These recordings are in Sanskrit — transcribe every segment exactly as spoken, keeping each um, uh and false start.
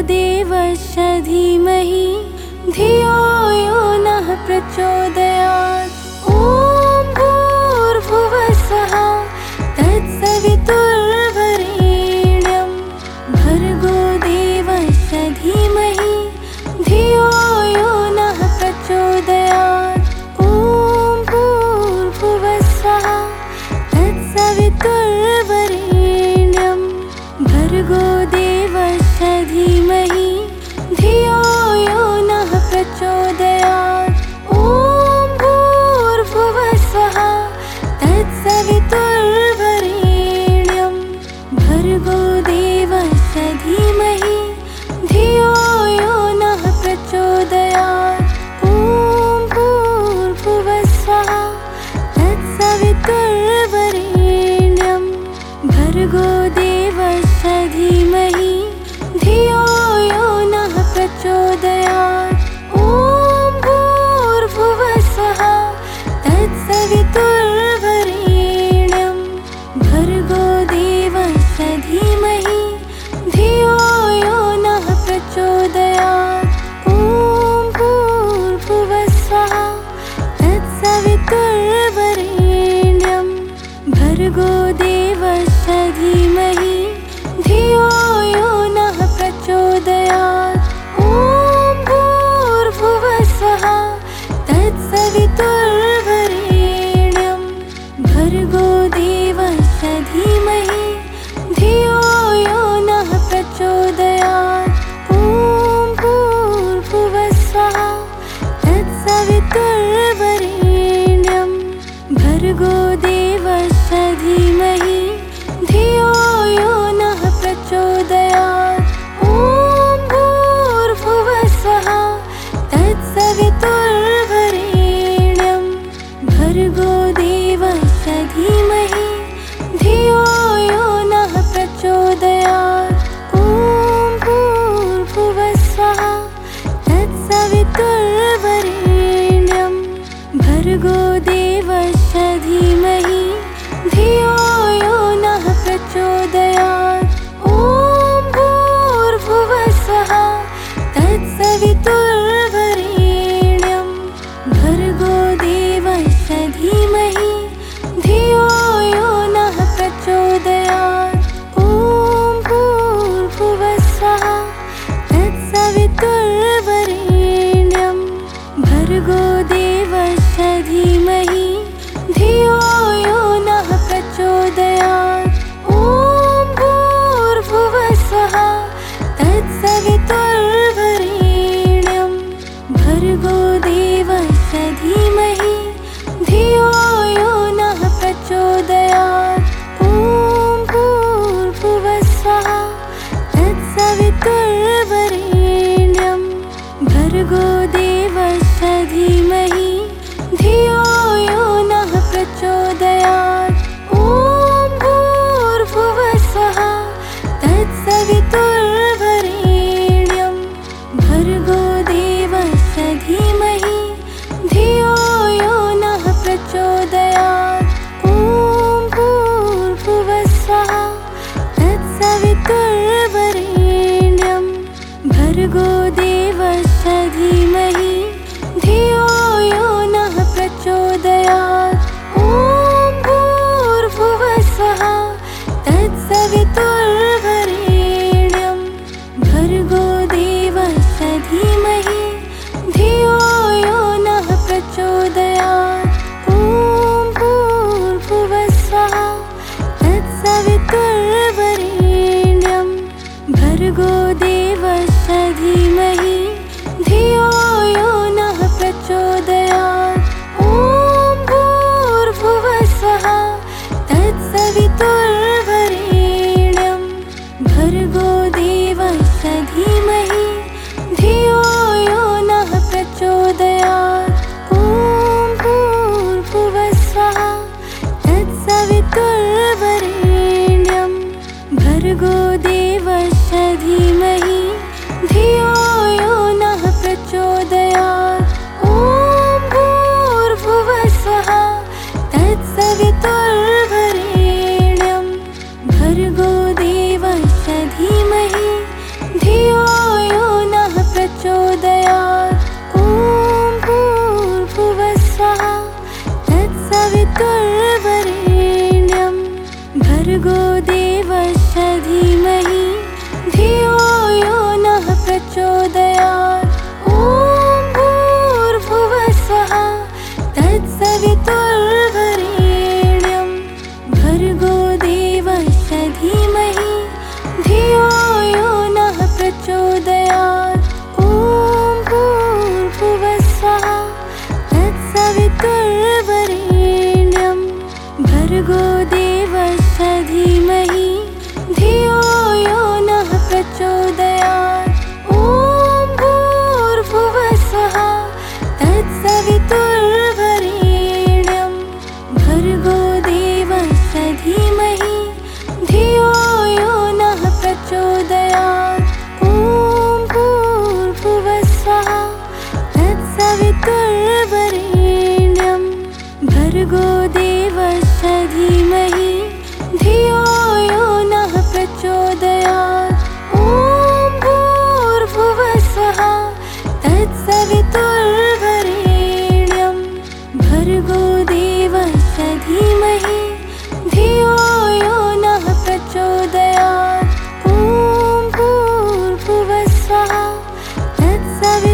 देवस्य धीमहि धियो यो नः प्रचोदयात्। ॐ भूर्भुवः स्वः तत्सवितुर्वरेण्यं भर्गो देवस्य धीमहि धियो यो नः प्रचोदयात्। ॐ भूर्भुवः स्वः तत्सवितुर्वरेण्यं भर्गो देवस्य धीमहि धियो यो नः प्रचोदयात्। ॐ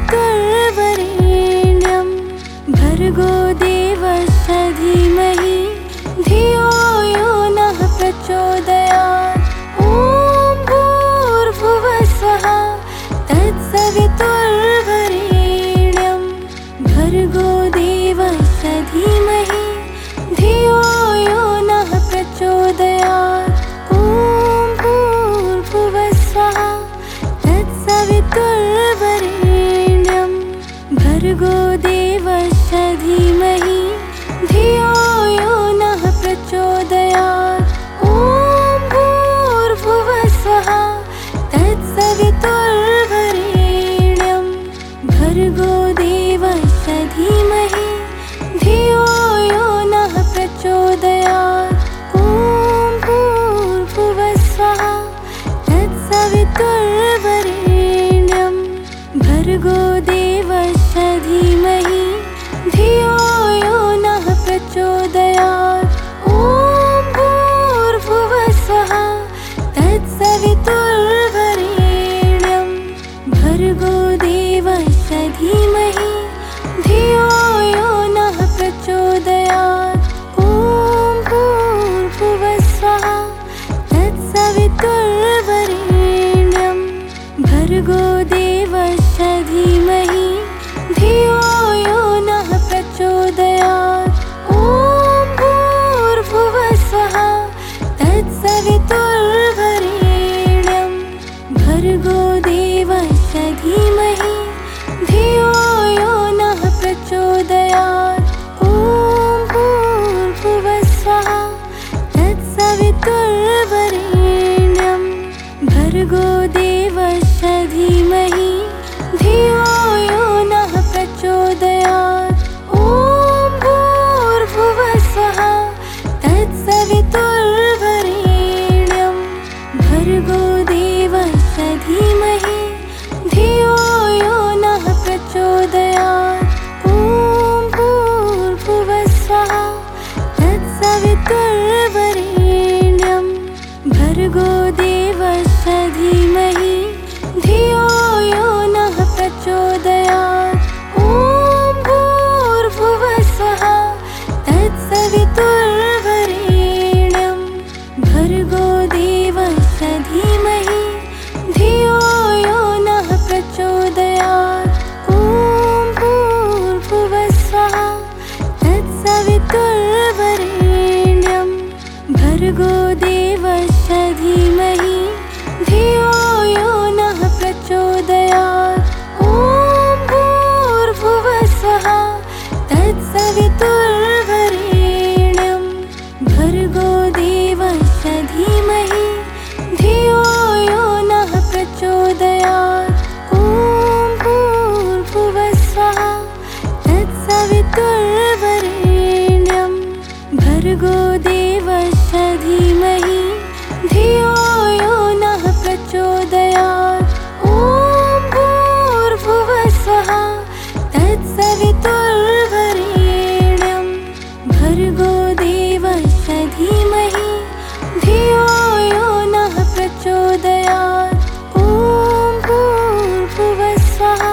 तत्सवितुर्वरेण्यं भर्गो देवस्य धीमहि धियो यो नः प्रचोदयात्। ॐ भूर्भुवः स्वः तत्सवितुर्वरेण्यं भर्गो देवस्य धीमहि धियो यो नः प्रचोदयात्। ॐ भूर्भुवः स्वः तत्सवितुर्वरेण्यं भर्गो देवस्य धीमहि धियो यो नः प्रचोदयात्। ॐ भूर्भुवः स्वः तत्सवितुर्वरेण्यं भर्गो देवस्य धीमहि धियो यो नः प्रचोदयात्। ॐ भूर्भुवः स्वः तत्सवितुर्वरेण्यं भर्गो देवस्य धीमहि धियो यो नः प्रचोदयात्। ॐ भूर्भुवः स्वः तत्सवितुर्वरेण्यं भर्गो देवस्य धीमहि धियो यो नः प्रचोदयात्। ॐ भूर्भुवः स्वः तत्सवितुर्वरेण्यं भर्गो देवस्य धीमहि धियो यो नः प्रचोदयात्। ॐ भूर्भुवः स्वः तत्सवितुर्वरेण्यं भर्गो देवस्य धीमहि धियो यो नः प्रचोदयात्। ॐ भूर्भुवः स्वः तत्सवितुर्वरेण्यं भर्गो देवस्य धीमहि धियो यो नः प्रचोदयात्। ॐ भूर्भुवः स्वः तत्सवितुर्वरेण्यं भर्गो देवस्य धीमहि धियो यो नः प्रचोदयात्। ॐ भूर्भुवः स्वः तत्सवितुर्वरेण्यं भर्गो देवस्य धीमहि धियो यो नः प्रचोदयात्। ॐ भूर्भुवः स्वः तत्सवितुर्वरेण्यं भर्गो देवस्य धीमहि धियो यो नः प्रचोदयात्। ॐ भूर्भुवः स्वः तत्सवितुर्वरेण्यं भर्गो देवस्य धीमहि धियो यो नः प्रचोदयात्। ॐ भूर्भुवः स्वः तत्सवितुर्वरेण्यं भर्गो देवस्य धीमहि धियो यो नः प्रचोदयात्। ॐ भूर्भुवः स्वः तत्सवितुर्वरेण्यं भर्गो देवस्य धीमहि धियो यो नः प्रचोदयात्। ॐ भूर्भुवः स्वः तत्सवितुर्वरेण्यं भर्गो देवस्य धीमहि धियो यो नः प्रचोदयात्। ॐ भूर्भुवः स्वः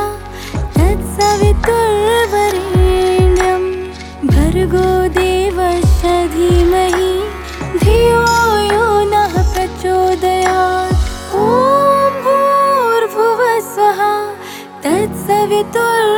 तत्सवितुर्वरेण्यं भर्गो देवस्य धीमहि धियो यो नः प्रचोदयात्। ॐ भूर्भुवः स्वः तत्सवितुर्वरेण्यं